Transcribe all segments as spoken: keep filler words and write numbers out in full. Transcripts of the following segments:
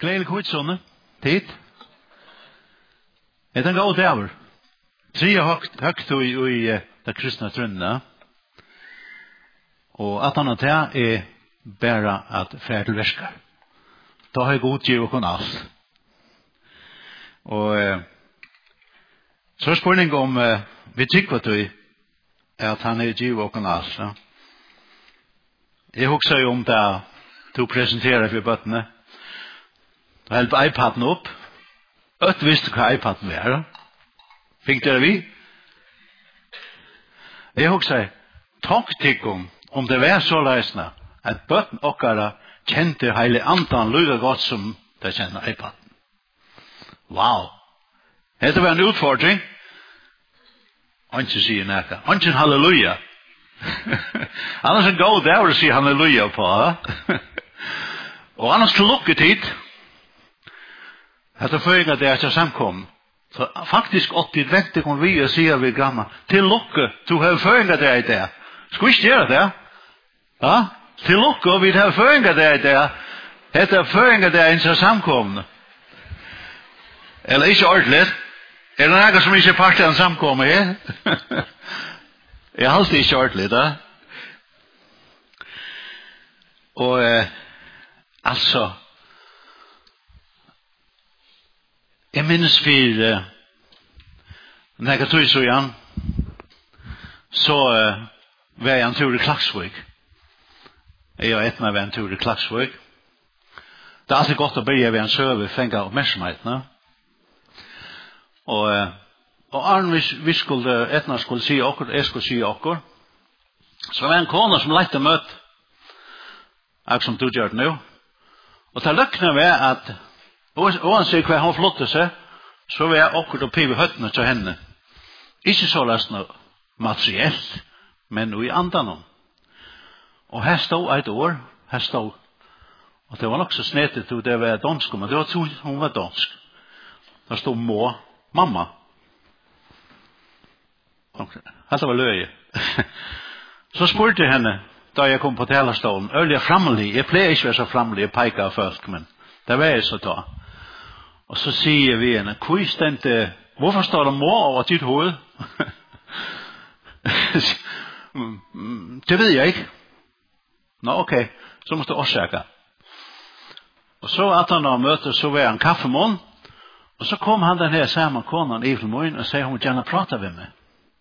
Gledelig kvitsånne. Tid. Er den god dæver? Tre høgt, høgt i, i det kristne trønne. Og at han at det er bare at færd til versker. Da har jeg god giv og kun alt. Og eh, så er spørning om eh, vi tykker du at han er giv og kun alt. Ja. Jeg husker jo om det du presenterer for bøttene. Du help iPaden opp. Øtt visste hva iPaden var. Fikk dere vi? Jeg husker takk til om om det var så løsende at bøtten okkara kjente hele andan lyga godt som de kjenner iPaden. Wow! Dette var en utfordring. Anki sier nekka. Anki halleluja. Annars en god dag å si halleluja på. Og annars til lukketid. Dette føringa det er ikke samkommet. Så faktisk åtti vekte kom vi og sier vi gamma. Til lukke, du har føringa det i det. Skal vi ikke gjøre det? Ja? Til lukke, og vi har føringa det i det. Dette er føringa det er ikke samkommet. Eller ikke ordentlig. Er det noe som ikke er part av en samkommet her? Jeg har alltid ikke ordentlig, da. Og, eh, altså, jeg minnes for uh, når jeg tog så igjen, så uh, var jeg en tur i Klaksvik. Jeg og etna var en tur i Klaksvik. Det er alltid godt å begynne ved en søve, fenge oppmerksomheten. Og, uh, og Arne, vi, vi skulle, etna skulle si okkur, jeg skulle si okkur, så var en kone som lette møtt, akkur som du gjør det nå. Og til løkkene var at oansett hva hun flotte seg, så var jeg akkurat oppi ved høttene til henne. Ikke så løst noe materielt, men i andan. Og her stod et år, her stod, og det var nok så snedet, og det var dansk, men det var to, hun var dansk. Der stod må, mamma. Okay. Dette var løye. Så spurte jeg henne, da jeg kom på talerstolen, øyelig fremmelig, jeg pleier ikke å være så fremmelig, jeg peker av folk, men det var jeg så da. Og så sier vi henne, hvor stendte, hvorfor står det må over ditt hoved? Det ved jeg ikke. Nå, ok, så måtte jeg årsake. Og så at han da møtte, så var han kaffemån, og så kom han den her samme konen i Filmoen, og sier hun gjerne prate med meg.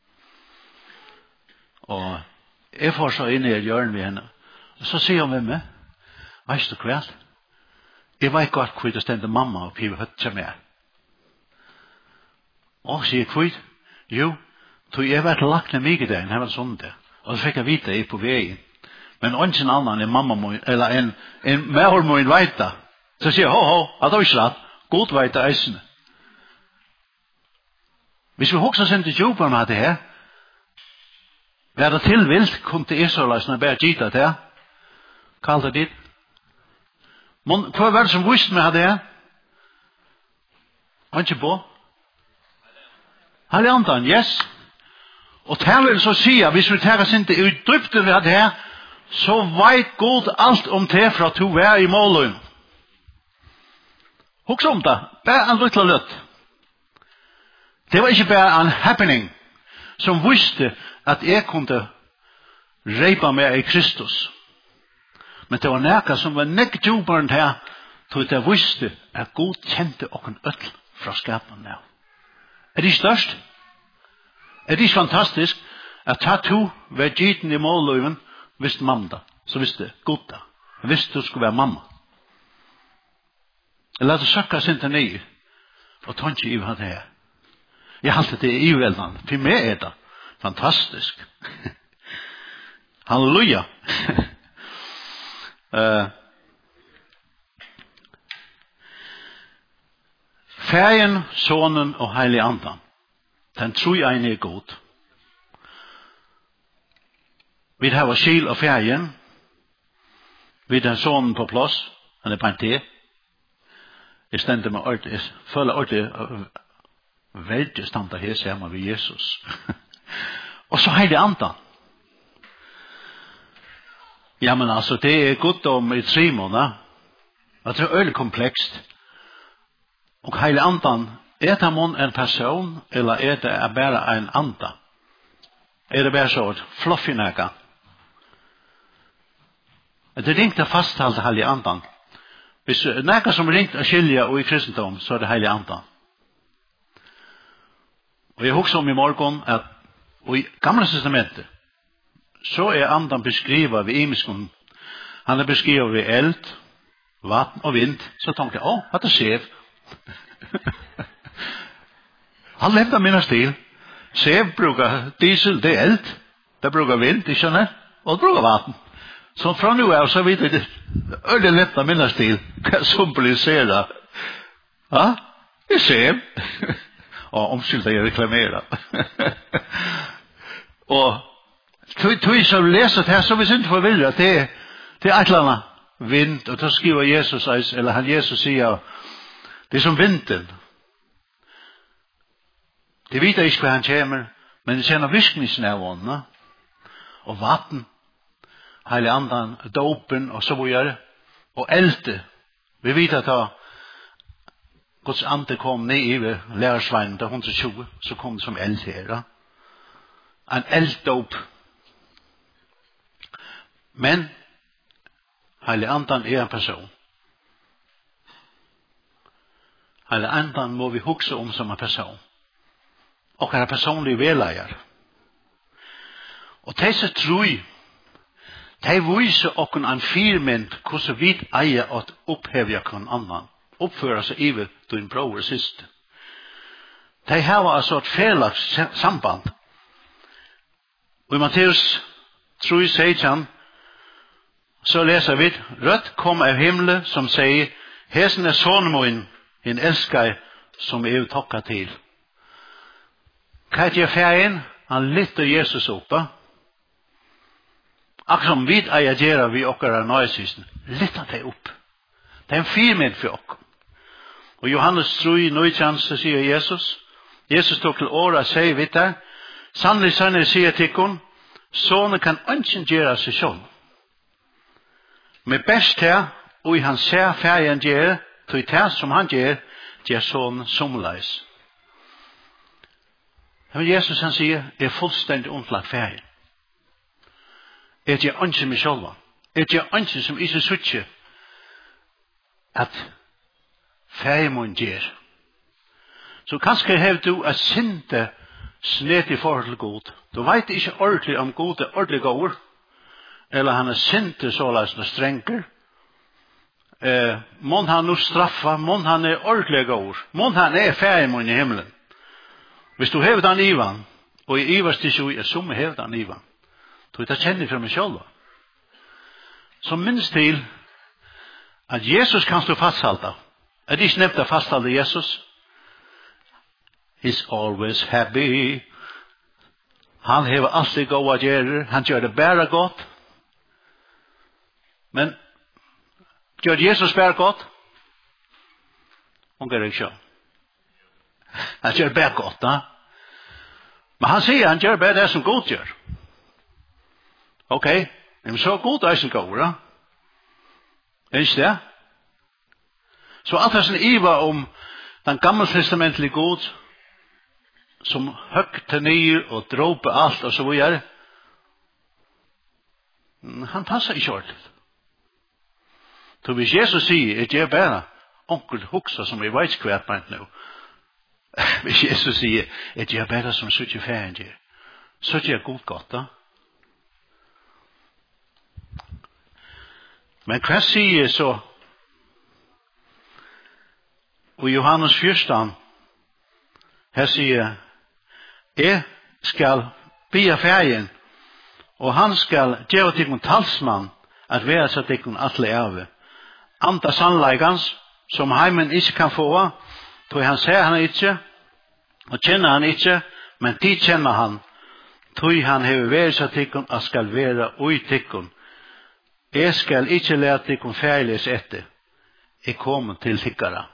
Og jeg får så inn i hjørnet ved henne. Og så sier hun med meg, veist du hva? Jeg vet godt hvor det stendte mamma og pivet høtt til meg. Og sier hvor? Jo, tog jeg vært lagt ned mye der, her var sånn det. Og så fikk jeg vite jeg på veien. Men ønsken annan er mamma må, eller en, en medhold må en veite. Så sier jeg, ho, ho, at det var ikke rett. God veite eisene. Hvis vi hoksa sin til jobben med det her, var det tilvilt, kom til Israeløsene bare gita til. Kall det dit. Men hva var det som visste meg det her? Var ikke på? Heilig andan, yes. Og det vil så si at hvis vi tar oss ikke i dybden ved det her, så vet God alt om det fra to vær i målen. Husk om det. Bare en liten løtt. Det var ikke bare en happening som visste at jeg kunne reipa meg i Kristus. Men det var nækka som var nekk djuparen her, til det visste at Gud kjente okken øtl fra skapen nå. Er det ikke størst? Er det ikke fantastisk at ta to ved gyten i målløyven visste mamma da, så visste Gud da. Jeg visste du skulle være mamma. Jeg lette søkka sin til nye, og ta ikke i hva det er. Jeg halte det i veldan, for meg er det fantastisk. Halleluja. Uh, Færgen, sonen og heilig andan. Den tror jeg er god. Vi har skil og færgen. Vi har sonen på plass. Han er brent til. Jeg stender med ordentlig. Jeg føler ordentlig veldig standa her sammen med Jesus. Og så heilig andan. Ja, men altså, det er godt om i tre måneder. Det er øyelig komplekst. Og heile andan, er det mån en person, eller er det bare en anda? Er det bare så et fluffy næga? Det er ringt å fasthalte heile andan. Hvis næga som ringt å skilja og i kristendom, så er det heile andan. Og jeg husker om i morgen at og i gamle testamentet så er andan beskrivet ved imiskon. Han er beskrivet ved eld, vatten og vind. Så tenkte jeg, å, hva er det skjev? Han levde minne stil. Skjev bruker diesel, det er eld. Det bruker vind, det skjønner. Og det bruker vatten. Så fra nu av så vet jeg det. Er det levde minne stil? Hva symboliserer? Ja, det er skjev. Og omskyldt jeg reklamerer. Og tog jeg så leser det her, så vi synes forvirret at det, det er et eller annet vind, og da skriver Jesus, eller han Jesus sier, det er som vinden. Det vet jeg ikke hva han kommer, men det kjenner virkningen av ånden, og vatten, hele andan, dopen, og så videre, og elde. Vi vet at da Guds ande kom ned i lærersveinen til hundre og tjue, så kom det som eld her. En elddåp. Men hele andan er en person. Hele andan må vi huske om som en person. Og er personlig veleier. Og disse tror de viser okken en firmynd hvordan vi eier at oppheve kan annan. Oppføre seg i din bror og syster. De har altså et felags samband. Og i Matteus tre seksten så leser vi rødt kom av himmelen som sier hesen er sånn min en elsker som er uttokket til. Hva er det ferien? Han lytter Jesus oppe. Akkurat som vi eier vi okker av nøysysen. Lytter det opp. Det er en firmynd for oss. Og Johannes tre nøytjen så sier Jesus. Jesus tok til året og sier vidt der. Sannelig, sannelig, sier til henne, sånne kan ønsken gjøre seg selv. Med best her, og han ser ferien gjør, til det som han gjør, gjør sånn somleis. Men Jesus han sier, er fullstendig omtlagt ferien. Er det ønsken med selv? Er det ønsken som ikke sutter at ferien gjør? Så kanskje har du et sinte snet i forhold til god. Du vet ikke ordentlig om god er ordentlig god, eller han er sinte såleis og strenger. Eh, mån han nu straffa, mån han er ordentlig god. Mån han er ferdig i himmelen. Hvis du hever den ivan, og i ivers til sju er som hever den ivan, så er det kjenner fra meg selv. Så minst til at Jesus kan stå fasthalta. Er det ikke nevnt å fasthalde Jesus? He's always happy. Han hever alltid gode gjøre. Han gjør det bare godt. Men gjør Jesus bare godt? Hun gjør det ikke. Han gjør det bare godt, da. Men han sier han gjør bare det som godt gjør. Ok, men så godt er som godt, da. Er ikke det? Så alt er sånn iva om den gamle testamentlige god, som høgte ned og dråpe alt og så videre. Han passer ikke ordentlig. Så hvis Jesus sier, er det bare onkel huksa som jeg vet hvert meint nå. Hvis Jesus sier, er det bare som suttje ferien gjør. Suttje er godt godt da. Men hva sier så? Og Johannes fyrstan, her sier, jeg skal bia ferien, og han skal gjøre til en talsmann, at være så til en atle ave. Anta sannleikans, som heimen ikke kan få, tog han ser han ikke, og kjenner han ikke, men de kjenner han, tog han hever vært så til en, og skal være ui til en. Jeg skal ikke lære til en ferieles etter, jeg kommer til tikkere.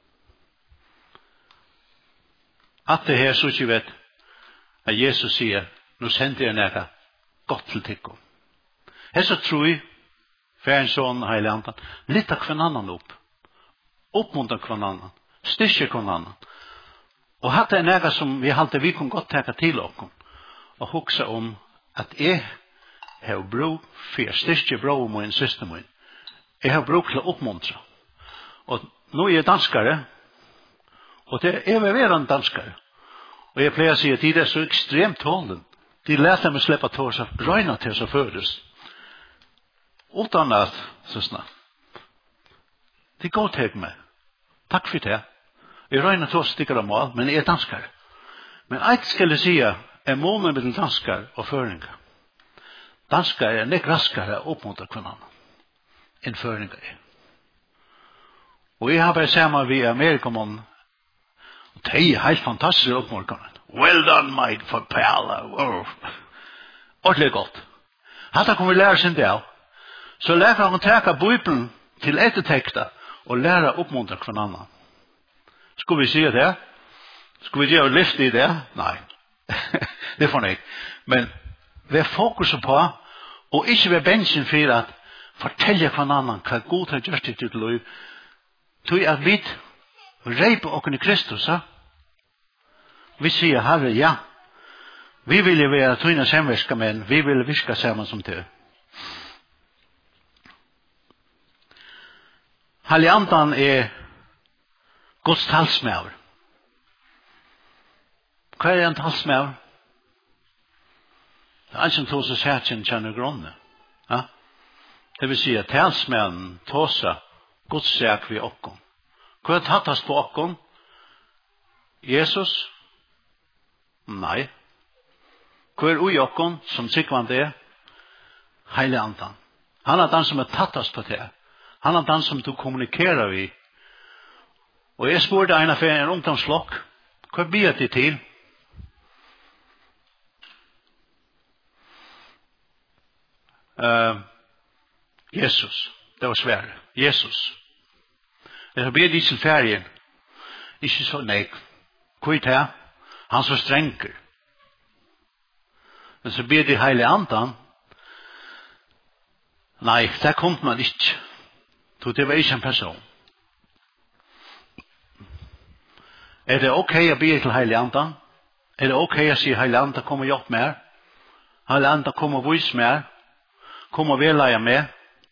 At det her så ikke vet, at Jesus sier, nå sender jeg nægge godt til tikkum. Her så tror jeg, færens sånn heilig andan, litt av hver annan opp. Oppmunter hver annan. styrke kon annan. Og hatt er nega som vi halte vi kunne godt teka til okkom, og hugsa om at jeg har bruk for styrke bro og min syster min. Jeg har bruk til å oppmuntra. Og nå er jeg danskare, og det er vi være en danskare. Og jeg pleier å si at de er så ekstremt tålen. De lærte meg slippe til oss, grøyna til oss og føres. Utan at, så snart. De går til meg. Takk for det. Jeg røyner til oss stikker av mål, men jeg er danskare. Men eit skal jeg si er målen med danskare og føringer. Danskare er nek raskare å oppmuntra kvinnan enn føringer er. Og jeg har bare sammen vi Amerikamann, og det er helt fantastisk oppmuntra. Well done, my pal. Oh. Ordentlig godt. Hatta kommer vi lære sin del. Så lærer han teka Bibelen til ettertekta og lære oppmuntra kvinnan. Skulle vi si det? Skulle vi gjøre lift i det? Nei. Det får jeg. Men vi fokuset på, og ikke ved bensin for at fortelle hva annan hva god har gjort det til liv. Tog at vi reiper okken i Kristus, ja? Vi sier, Herre, ja. Vi vil jo være tøyne samverska, men vi vil virka sammen som til. Hellig andan er Guds talsmæver. Hva er en talsmæver? Det er en som tog seg sætjen kjenner grunne. Ja? Det vil si at talsmæven tåsa Guds sæk ved okkon. Hva er tattast på okkon? Jesus? Nei. Hva er ui okkon som sikvand er? Heilig andan. Han er den som er tattast på det. Han er den som du kommunikerer vi. Og jeg spurte en av en ungdomsflokk, hva blir det til? Uh, Jesus. Det var svært. Jesus. Jeg ber de til ferien. Ikke så nek. Hva er det? Han så strenger. Men så ber de heilig andan. Nei, det kom man ikke. Så det var ikke en person. Er det ok å be til heilig andan? Er det ok å si heilig andan kom og hjelp mer? Heilig andan kom og vis mer? Kom og velleie mer?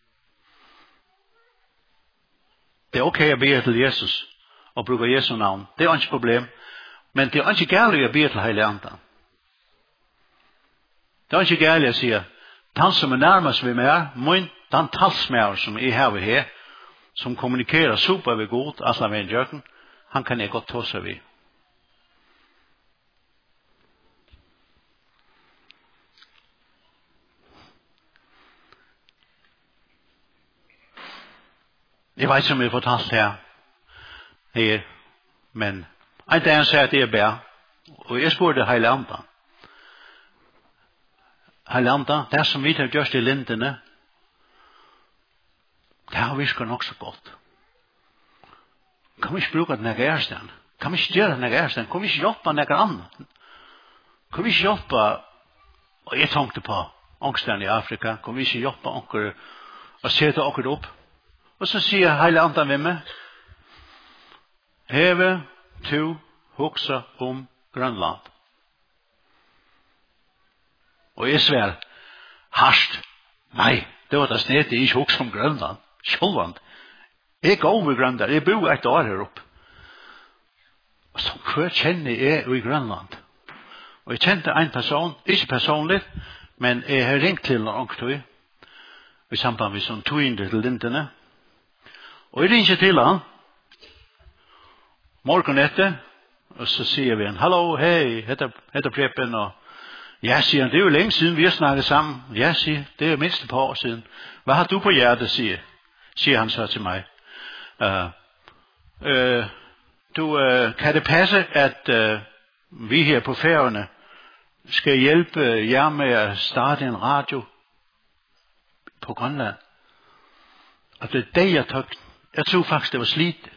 Det er ok å be til Jesus og bruke Jesu navn. Det er ikke problem. Men det er ikke gærlig å be til heilig andan. Det er ikke gærlig å si den som er nærmest ved meg, min, den talsmæver som jeg har her, som kommunikerer super ved god, altså med en jøkken, han kan jeg godt ta seg ved. Jeg vet ikke om jeg har fortalt her, her, men en dag han sier at det er bær, og jeg spurte heilig andan. Heilig andan, det som vi har gjort i lindene, det har virket nok så godt. Kan vi ikke bruke den her ærestedet? Kan vi ikke gjøre den her ærestedet? Kan vi ikke hjelpe den her annen? Kan vi ikke hjelpe, og jeg tenkte på angsten i Afrika, kan vi ikke hjelpe onker og sette onker opp? Og så sier heilig andan ved meg, heve to hoksa om Grønland. Og jeg sver, harst, nei, det var det snedet jeg ikke hoksa om Grønland. Sjølvand. Jeg går over Grønland, jeg bor et år her oppe. Og så hva kjenner jeg i Grønland? Og jeg kjente en person, ikke personlig, men jeg har ringt til noen tog, i samband med sånn toginder til lintene. Og jeg ringer til han, morgen etter, og så sier vi en, hallo, hei, heter, heter Preben, og ja, sier han, det er jo lenge siden vi har snakket sammen. Ja, sier, det er minst et par år siden. Hva har du på hjertet, sier, sier han så til meg. Uh, uh, du, uh, kan det passe, at uh, vi her på Færøerne skal hjælpe jer med at starte en radio på Grønland? Og det er det, jeg tog. Jeg tror faktisk, det var slidt.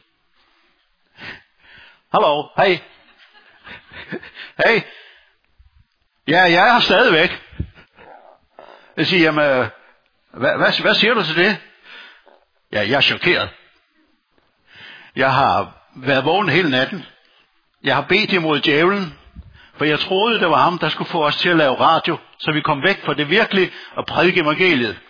Hallo, hej. Hej. Ja, jeg er stadigvæk. Jeg siger, jamen, hvad, hvad siger du til det? Ja, jeg er chokeret. Jeg har været vågen hele natten. Jeg har bedt imod djævlen, for jeg troede, det var ham, der skulle få os til at lave radio, så vi kom væk fra det virkelige og prædike evangeliet.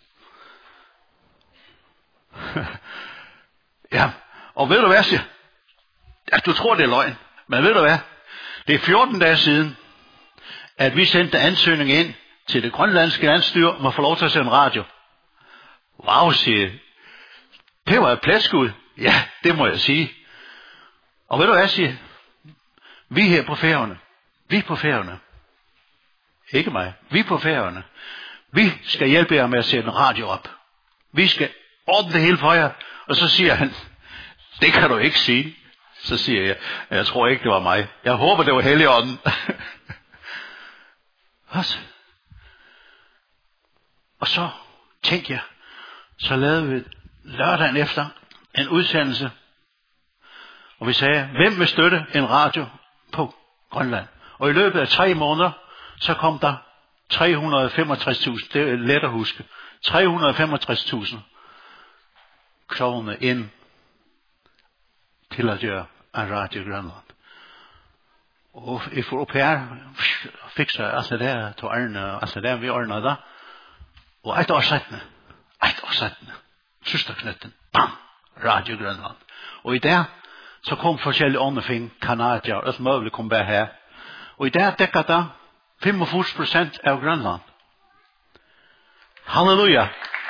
Ja, og ved du hvad, siger? Ja, du tror, det er løgn. Men ved du hvad? Det er fjorten dage siden, at vi sendte ansøgning ind til det grønlandske landstyre om at få lov til at sende radio. Wow, siger jeg. Det var et plætskud. Ja, det må jeg sige. Og ved du hvad, siger? Vi her på Færøerne. Vi på Færøerne. Ikke mig. Vi på Færøerne. Vi skal hjælpe jer med at sætte en radio op. Vi skal ordne det hele for jer. Og så siger han, det kan du ikke sige. Så siger jeg, jeg tror ikke, det var mig. Jeg håber, det var Helligånden. Og så tænkte jeg, så lavede vi lørdagen efter en udsendelse, og vi sagde, hvem vil støtte en radio på Grønland? Og i løbet af tre måneder, så kom der tre hundrede og femogtres tusind, det er let at huske, tre hundrede og femogtres tusind kroner ind til at gøre en radio i Grønland. Og i for op her, fik så alt det der, tog Arne, og alt det der, vi ordnede der. Og et år sættende, et år sættende, søsterknytten, bam, Radio Grønland. Og i der, så kom forskellige andre ting, kanadier, og alt muligt kom bare her. Og i der dækker der femogfirs procent af Grønland. Halleluja.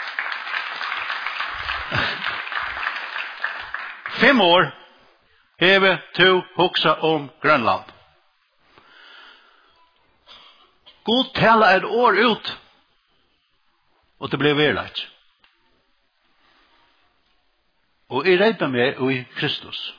Fem år, heve to huksa om Grønland. Gud taler et år ut, og det blev verlagt. Og jeg redder meg i Kristus.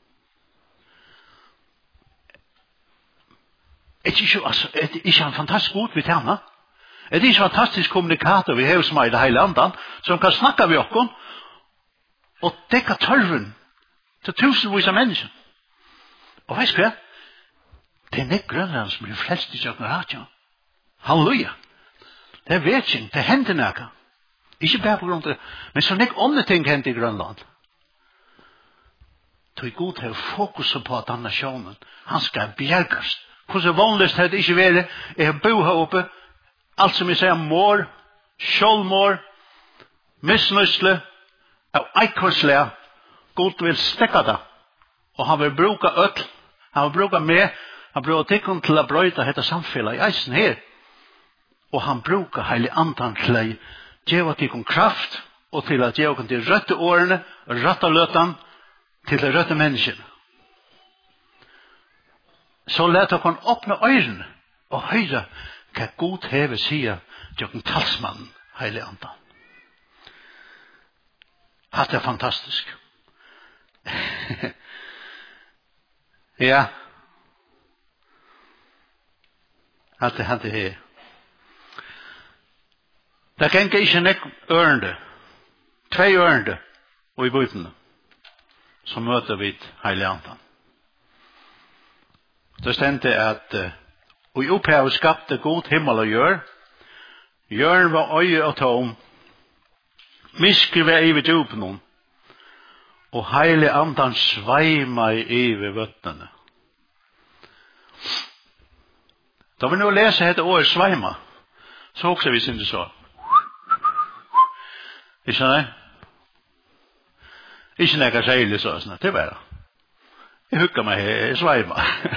Er det ikke, altså, er det ikke en fantastisk god vi tjener? Er det ikke en fantastisk kommunikator vi har som er i det hele landet, som kan snakke med oss, og dekke tørven til tusenvis av mennesker? Og vet du hva? Det er ikke Grønland som blir frelst i søkken radio. Halleluja. Det er vetjeng, det hender noe. Ikke bare på grunn av det, men så ikke andre ting hender i Grønland. Så er god til å fokusere på at denne nasjonen, han skal bjerges. Hvordan vanligst har det ikke vært? Jeg har bo her oppe, alt som jeg sier, mor, sjålmor, misnøysle, av eikkorsle, god vil stekke det. Og han vil bruke øtl, han vil bruke meg, han bruker tikkene til å brøyte dette samfunnet i eisen her. Og han bruker heilig andan til å gjøre tikkene kraft, og til å gjøre de røtte årene, røtte løtene, til de røtte menneskene. Så let dere åpne øyrene, og høre hva Gud hever sier til talsmannen heilig andan. Det er fantastisk. Ja. Alt det hadde her. Det kan ikke nek ørende. Tre ørende. Og i bøytene. Så møter vi heilig andan. Det stendte at uh, og i opphavet skapte god himmel og jør. Jørn var øye og tom. Miske var i ved djupen. Og heilig andan sveima i ved vøttene. Da vi nå leser dette året sveima, så også vi synes så. Ikke det? Ikke nekka seilig så, sånn. Det var det. Jeg hukka meg her, jeg sveima.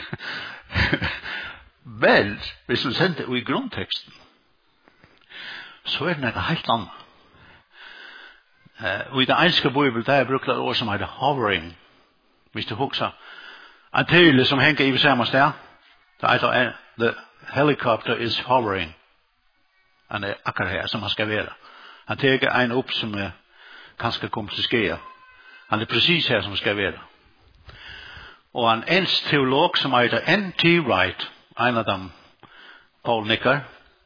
Vel, hvis du sendte det i grunnteksten, så er det nekka helt annet. Uh, og i det engelske bibel, der er brukt et ord som heter hovering. Hvis du huksa. En tydelig som henger i samme sted, det er the helicopter is hovering. Han er akkurat her som han skal være. Han teker en opp som er kanskje kommer til skje. Han er precis her som han skal være. Og en engelsk teolog som heter N T Wright, en av dem, Paul Nicker.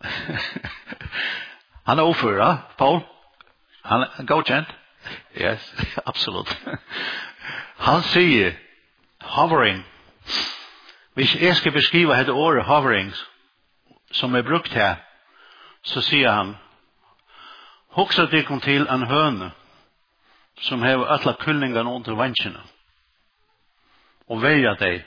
Han er ordfører, Paul. Han er godkjent. Yes, absolut. Han sier hovering. Hvis jeg skal beskrive dette året hovering som er brukt her, så sier han hoksa dykkom til en høne som har alle kyllingene under vanskene. og verja deg.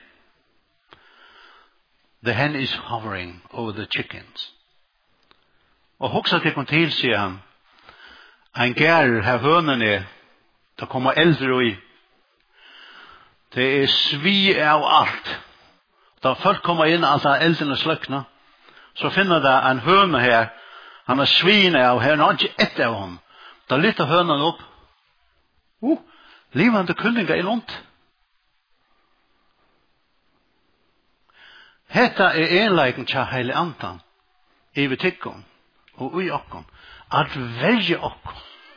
The hen is hovering over the chickens. Og hoksa til kon til, sier han, en gær her hønene, det kommer eldre i. Det er svi av alt. Da folk kommer inn, alt er eldrene sløkna, så finner det en høne her, han er svin av her, han har ikke ett av ham. Da lytter hønen opp. Oh, livande kullinga er ondt. Hetta er enleiken tja heile antan, i butikken og i okkon, at velge okkon.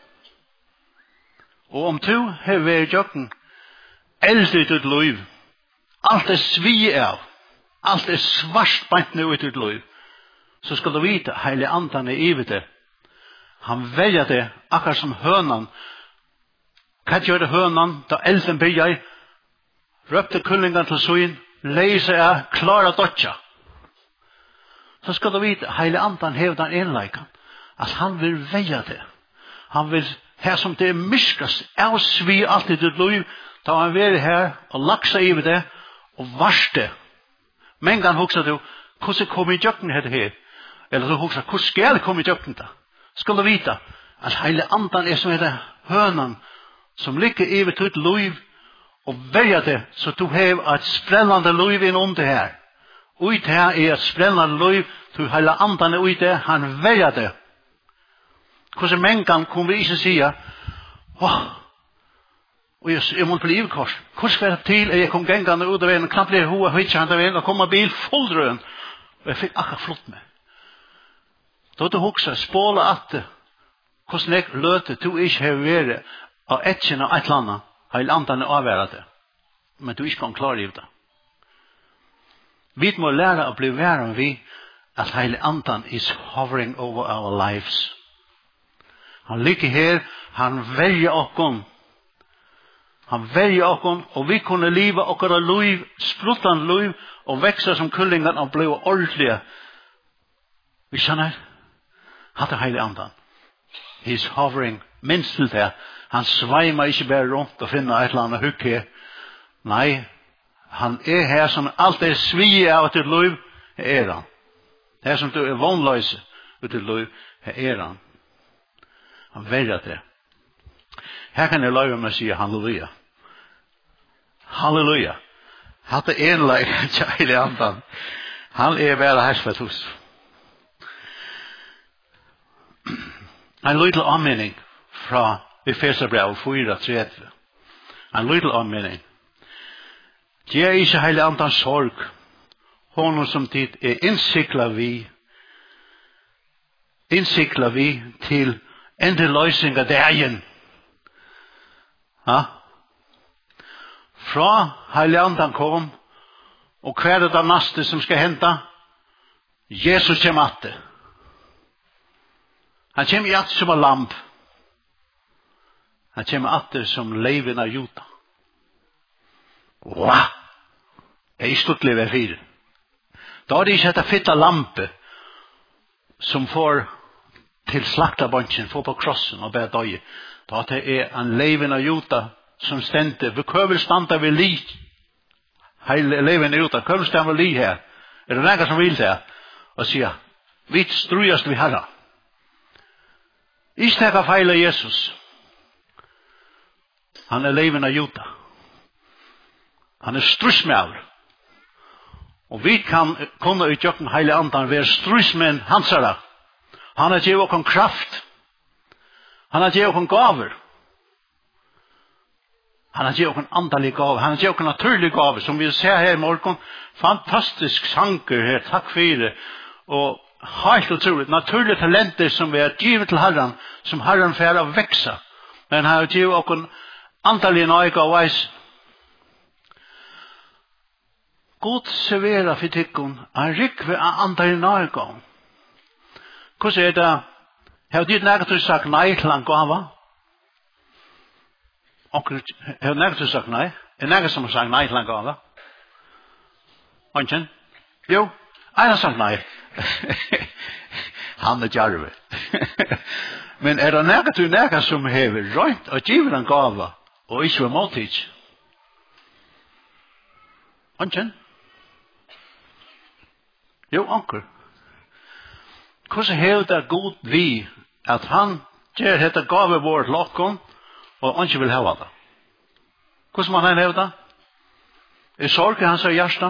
Og om du har vært jokken, eldre ut ut liv, alt er svi av, alt er svart bant nu ut ut liv, så skal du vite, heile andan er i det. Han velger det, akkurat som hønan. Hva gjør det hønan, da elden bygger, røpte kullingan til søyn, leise er klara dødja. Så skal du vite, heile andan hever den enleikan, at han vil velge det. Han vil, her som det er myskast, avsvi alt i ditt liv, da han vil her og laksa i det, og varste. Men gang hoksa du, hvordan kom i døkken her her? Eller så hoksa, hvordan skal jeg komme i døkken da? Skal du vite, at heile andan er som er det hønan, som ligger i ditt liv, og velger det, så du har et sprellende liv innom det her. Ut her er et sprellende liv, du heile andan er ut det, han velger det. Hvordan mengan kunne vi ikke si, åh, og jeg, jeg må bli ivekors. Hvordan skal det til, jeg kom gengande ut av veien, knapt blir hoa høytjant av veien, og kom av bil fulldrøen, og jeg fikk akkurat flott med. Da du hoksa, spåla at det, hvordan jeg løte, du ikke har vært av etjen av et landa, heil andan er avværet det, men du ikke kan klare i det. Vi må lære å bli væren vi, at heil andan is hovering over our lives. Han ligger her, han velger okkon, han velger okkon, og vi kunne liva okkara liv, spruttan liv, og veksa som kullingan og bli ordentlige. Vi skjønner, hatt er heil andan. He's hovering, minst til det. Han sveima ikke bare rundt og finner et eller annet hukk her. Nei, han er her som alt er svi av til liv, er han. Her som du er vannløse ut til liv, er han. Han velger det. Her kan jeg love meg å si halleluja. Halleluja. Hatt er enleg, kjære andan. Han er bare hersfett hos. En liten anmenning fra Efeserbrev fire tretti. En liten anmenning. Det er ikke heile andans sorg. Honom som tid er innsikla vi, innsikla vi til endeløysing av dagen. Ja? Fra heile andan kom, og hva er det neste som skal hente? Jesus kommer atte. Han kommer atte som en lamp. Han kommer atte som leven av juta. Wow! Jeg er stort livet fire. Da er det ikke etter fitta lampe som får til slaktabansjen, får på krossen og ber døye. Da er det en leven av juta som stendte. Vi køver standa ved li. Hele leven av juta. Køver standa ved li her. Er det nægget som vil det? Og sier, vi strujast vi herra. Ikke takk av feil av Jesus. Han er leven av juta. Han er strusmjall. Og vi kan kunne utgjøkken heile andan være strusmenn hansara. Han har givet okken kraft. Han har givet okken gaver. Han har givet okken andalig gaver. Han har givet okken naturlig gaver. Som vi ser her i morgen. Fantastisk sanger her. Takk for det. Og helt utroligt. Naturlige talenter som vi har givet til Herren. Som Herren får å vekse. Men han har givet okken andalig nøyga og veis. God servera for tikkun, en rikve av andre nøyga. Hvordan er det? Har du nægt til sagt nei til en gava? Har du nægt til sagt nei? Er nægt som har sagt nei til en gava? Anken? Jo, jeg har sagt nei. Han er djarve. Men er det nægt til nægt som har rønt og givet en gava, og ikke var måltids? Anken? Jo, anker. Hvordan hever det god vi at han gjør dette gave vårt lokken og anken vil heve det? Hvordan må han heve det? Er sorg i hans hjerte?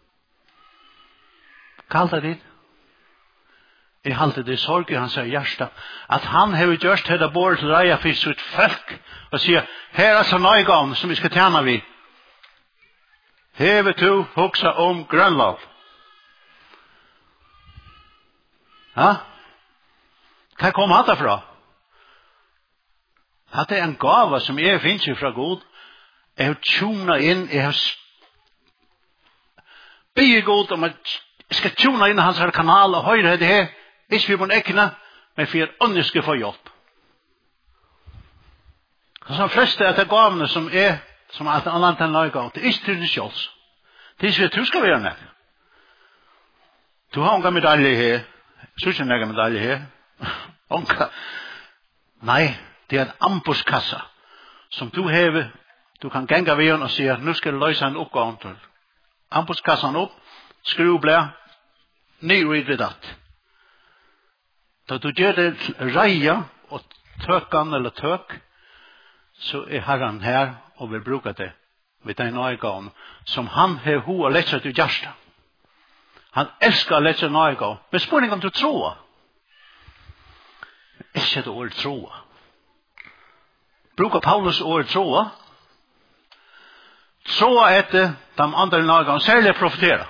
Kall det dit? Jeg halte det sorg i hans hjerte at han har gjort dette bort til reia for sitt folk og sier, her er så nøygaven som vi skal tjene vi. Hever du hoksa om Grønland? Ja? Hva kom han derfra? At det er en gave som jeg finner fra Gud. Jeg har tjona inn, jeg har bygget Gud om at jeg skal tjona inn i hans kanal og høyre det her. Ikke vi må ekne, men for at andre skal få hjelp. Så som fleste av de gavene som er, som er en annen nøygav, det er ikke til det selv. Det er ikke at du skal være med. Du har unga medalje her. Så ikke en medalje her. Unga. Nei, det er en ambuskassa som du hever. Du kan ganga ved og si at nu skal du løse en oppgave til. Ambuskassan opp, skru blei, nyrydde datt. Da du gjør det reia og tøkan eller tøk, så er Herren her og vil bruke det med den nøygaven som han har ho og lett seg til hjärsta. Han elsker å lett seg nøygaven. Men spørning om du tror. Ikke det ordet tror. Bruker Paulus ordet tror. Tror etter de andre nøygaven, særlig profetera.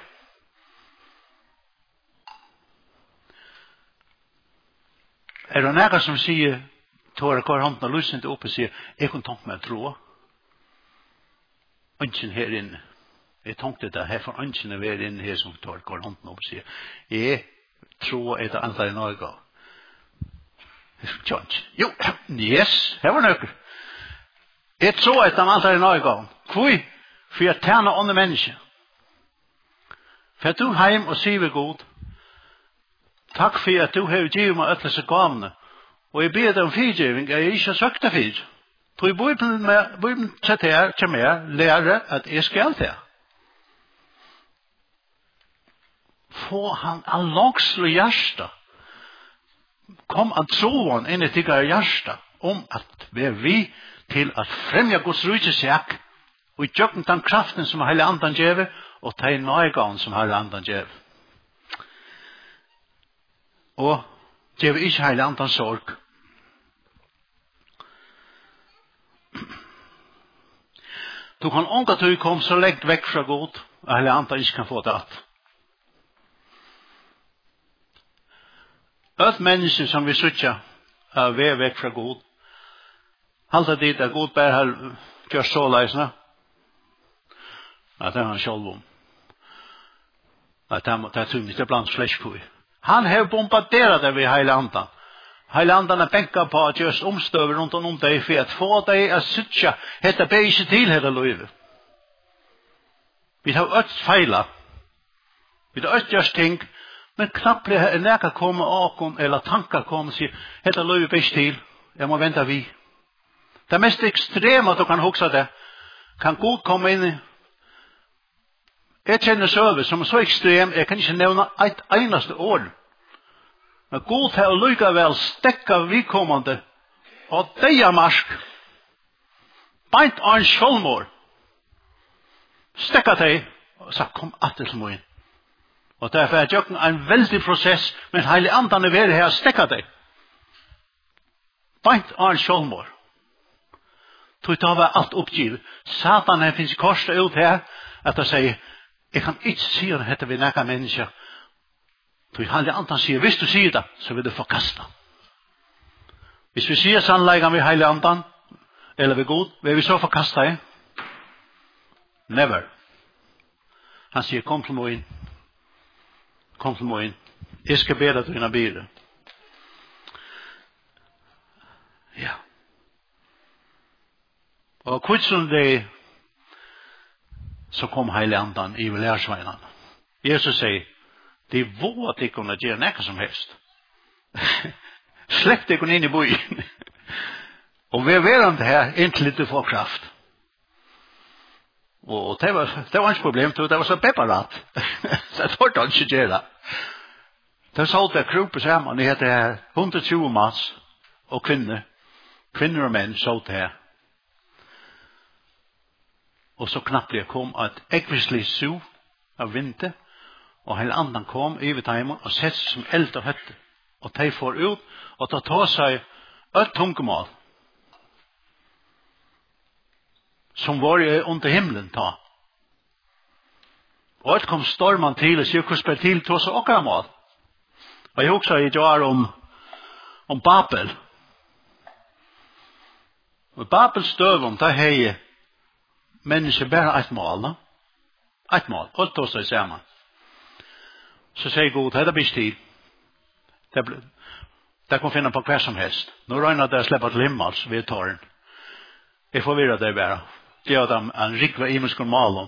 Er det nære som sier, tåre kvar hånden og lysen til oppe, sier, jeg kunne tenke meg å tro. Ønsken her inne. Jeg tenkte det, her for ønsken er ved inne her som tåre kvar hånden oppe, sier, jeg tror er det andre i Norge. Jo, yes, her var nøkker. Jeg tror er det andre i Norge. Hvor? For jeg tjener andre mennesker. For at du heim og sier vi god, takk for at du har givet meg øtlese gavene. Og jeg ber deg om fyrtjeving, jeg er ikke søkt av fyrt. Så i Bibelen til her, til meg, lære at jeg skal til. Få han av langslig hjerte. Kom an troen inn i tiggere hjerte om at vi er vi til at fremja Guds rydtjesjek og gjøre den kraften som hele andan gjør og ta i nøygaven som hele andan gjør. Og det er ikke hele andan sorg. Du kan unga at du kom så lengt vekk fra Gud, og hele andan ikke kan få det att. Øt mennesker som vi sutja er ved vekk fra Gud. Halta dit at Gud bare har gjort så leisene. Ja, det er han selv om. Ja, det er tydelig, det er blant flesk på. Han har bombarderet det ved hele andan. Hele andan er benket på at gjørs omstøver rundt om deg for at få deg å sutja hette be ikke til hele livet. Vi har økt feila. Vi har økt gjørs ting, men knappt er nækka komme åkon eller tankar komme og sier hette livet be ikke til. Jeg må vente vi. Det mest ekstreme at du kan huske det kan Gud komme inn i. Jeg kjenner søve som er så ekstrem, jeg kan ikke nevne et eneste ord. Men Gud har likevel stekka vidkommende og deia marsk. Beint av en sjølmår. Stekka deg og sa kom atter til meg. Og derfor er det en veldig prosess, men hele andan er ved her stekka deg. Beint av en sjølmår. Tog det var alt oppgivet. Satan her finnes korset ut her at han sier jeg kan ikke si at dette vil nekka mennesker. Så han andan sier, hvis du sier det, så vil du forkaste. Hvis vi sier sannleggen ved heilig andan, eller ved god, vil vi så forkaste det? Never. Han sier, kom til meg inn. Kom til meg inn. Jeg skal be deg til dine biler. Ja. Og kvitsen det så kom heilig andan i lærsveinene. Jesus sier, det er vår at de kunne gjøre nekka som helst. Slipp deg inn i byen. Og vi er verande her inntil du får kraft. Og det var, det var ikke problem, det var så pepperat. Så jeg tårte han ikke gjøre det. Det så det kroper sammen, det heter hundre og tjue mans og kvinner. Kvinner og menn så det her. Og så knappt jeg kom at ekvislig su av vinter, og hele andan kom i vitaimen og sett som eld og høtte. Og de får ut, og ta ta seg et tungemål. Som var under himmelen ta. Og et kom stormen til, og sier hvordan spør til, ta seg okkara mål. Og jeg husker i dag om, om Babel. Og Babels støvum, da hei mennesker bare et mål, da. Et mål, alt ta seg sammen. Så sier Gud, det er best tid. Det, ble, det kan finne på hver som helst. Nå regner det å slippe til himmels ved tåren. Jeg forvirrer det bare. Det er dem en rikve imenskere malen.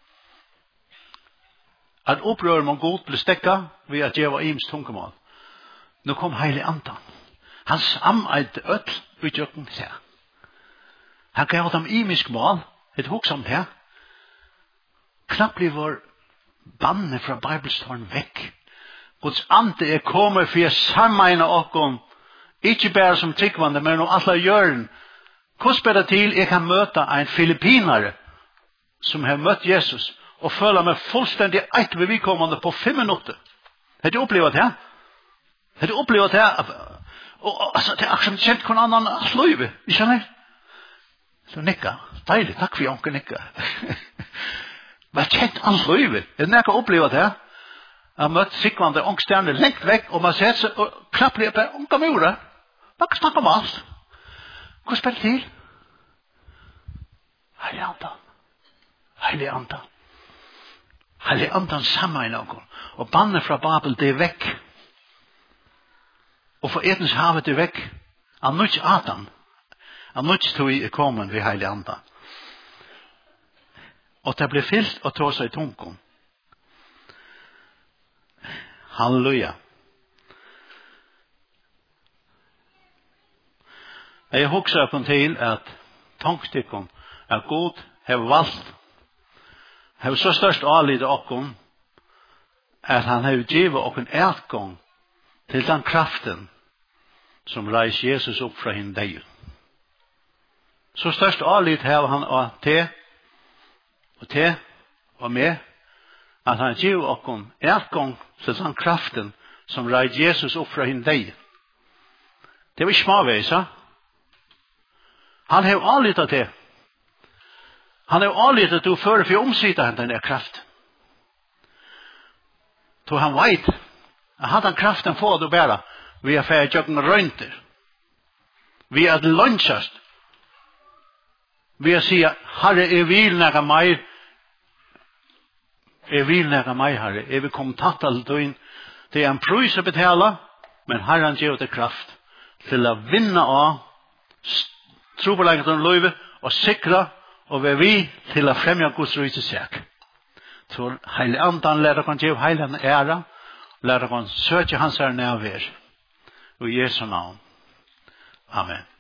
At opprøret man god ble stekket ved at jeg var imensk tungemål. Nå kom heilig andan. Han sameide øtl utgjøkken til. Han gav dem imensk mål, et hoksamt her. Knapt blir vår banne fra Bibelståren vekk. Guds ande er kommet for å sammeine okken, ikke bare som tryggvande, men om alle gjøren. Hvordan ber det til jeg kan møte en filippinare som har møtt Jesus og føler meg fullstendig eit ved vidkommende på fem minutter? Har du opplevd det? Har du opplevd det? Og, altså, det er akkurat kjent hvordan annan sløyve. Vi skjønner? Så nikka. Deilig. Takk for jonker nikka. Men kjent han sløyve. Er det nekka opplevd det? Jeg har møtt sikkvande ångstjerne lengt vekk, og man ser seg, og knappt blir på ånga mura. Man kan snakke om alt. Hva spiller til? Heilig andan. Heilig andan. Heilig andan sammen i noen. Og bannet fra Babel, det er vekk. Og for etens havet det er vekk. Han nødt Adam. Han nødt tog i kommen ved heilig andan. Og det ble fyllt og tog seg i tunken. Halleluja. Jeg husker på til at tankstikken er god, har valgt, har så størst avlidet okkom, at han har givet okkom etgang til den kraften som reis Jesus opp fra henne deg. Så størst avlidet har han av te, og te, og med, at han givet okkom etgang til den kraften som reis Jesus opp fra henne deg. Det var ikke småveis, ha? Han har avlyttet det. Han har avlyttet det for å omsida han denne kraft. Så han vet at han kraften får du bæra vi er ferdig tjøkken røynter. Vi er lunsjast. Vi er sier, Herre, jeg vil nære meg. Jeg vil nære meg, Herre. Jeg vil komme tatt til døgn. Det er en prøys å betale, men Herren gjør det kraft til å vinne av tro på lengt om løyve, og sikre, og være vi til å fremja Guds rydse seg. Så heilig andan lærer kan gjøre heilig ære, lærer kan søke hans her nærvær. Og i Jesu navn. Amen.